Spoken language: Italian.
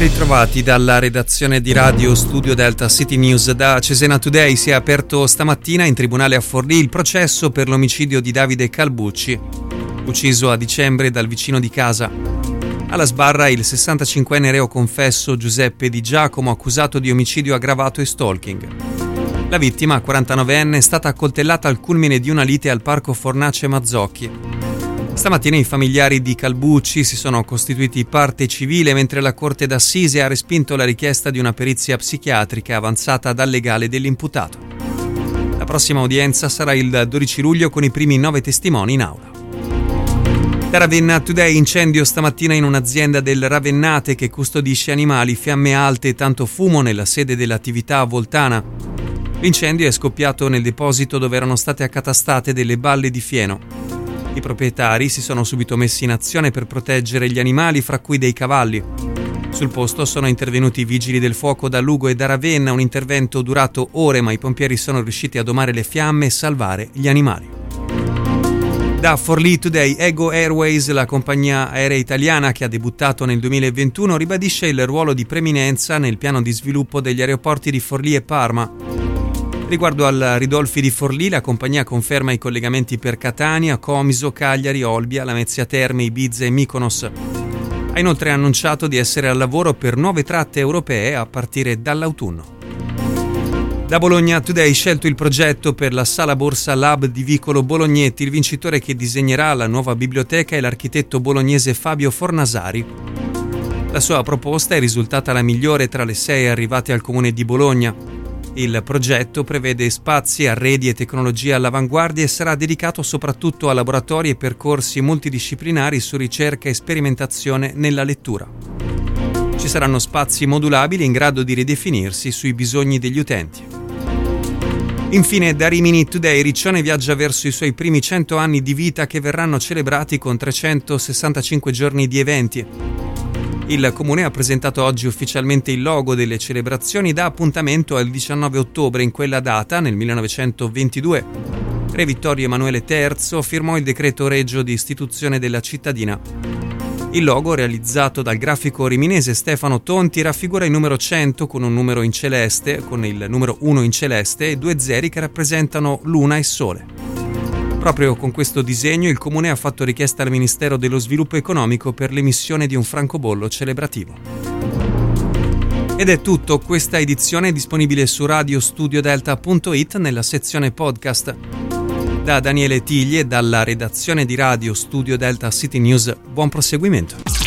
ritrovati dalla redazione di Radio Studio Delta City News. Da Cesena Today si è aperto stamattina in tribunale a Forlì il processo per l'omicidio di Davide Calbucci, ucciso a dicembre dal vicino di casa. Alla sbarra il 65enne reo confesso Giuseppe Di Giacomo, accusato di omicidio aggravato e stalking. La vittima, 49enne, è stata accoltellata al culmine di una lite al parco Fornace Mazzocchi. Stamattina i familiari di Calbucci si sono costituiti parte civile, mentre la Corte d'Assise ha respinto la richiesta di una perizia psichiatrica avanzata dal legale dell'imputato. La prossima udienza sarà il 12 luglio con i primi 9 testimoni in aula. Da Ravenna Today, incendio stamattina in un'azienda del Ravennate che custodisce animali, fiamme alte e tanto fumo nella sede dell'attività a Voltana. L'incendio è scoppiato nel deposito dove erano state accatastate delle balle di fieno. I proprietari si sono subito messi in azione per proteggere gli animali, fra cui dei cavalli. Sul posto sono intervenuti i vigili del fuoco da Lugo e da Ravenna, un intervento durato ore, ma i pompieri sono riusciti a domare le fiamme e salvare gli animali. Da Forlì Today, Ego Airways, la compagnia aerea italiana che ha debuttato nel 2021, ribadisce il ruolo di preminenza nel piano di sviluppo degli aeroporti di Forlì e Parma. Riguardo al Ridolfi di Forlì, la compagnia conferma i collegamenti per Catania, Comiso, Cagliari, Olbia, Lamezia Terme, Ibiza e Mykonos. Ha inoltre annunciato di essere al lavoro per nuove tratte europee a partire dall'autunno. Da Bologna Today, scelto il progetto per la Sala Borsa Lab di Vicolo Bolognetti. Il vincitore che disegnerà la nuova biblioteca è l'architetto bolognese Fabio Fornasari. La sua proposta è risultata la migliore tra le 6 arrivate al comune di Bologna. Il progetto prevede spazi, arredi e tecnologie all'avanguardia e sarà dedicato soprattutto a laboratori e percorsi multidisciplinari su ricerca e sperimentazione nella lettura. Ci saranno spazi modulabili in grado di ridefinirsi sui bisogni degli utenti. Infine, da Rimini Today, Riccione viaggia verso i suoi primi 100 anni di vita che verranno celebrati con 365 giorni di eventi. Il comune ha presentato oggi ufficialmente il logo delle celebrazioni, da appuntamento al 19 ottobre. In quella data, nel 1922, Re Vittorio Emanuele III firmò il decreto regio di istituzione della cittadina. Il logo, realizzato dal grafico riminese Stefano Tonti, raffigura il numero 100 con un numero in celeste, con il numero 1 in celeste e 2 zeri che rappresentano luna e sole. Proprio con questo disegno il comune ha fatto richiesta al Ministero dello Sviluppo Economico per l'emissione di un francobollo celebrativo. Ed è tutto, questa edizione è disponibile su radiostudiodelta.it nella sezione podcast. Da Daniele Tigli e dalla redazione di Radio Studio Delta City News, buon proseguimento.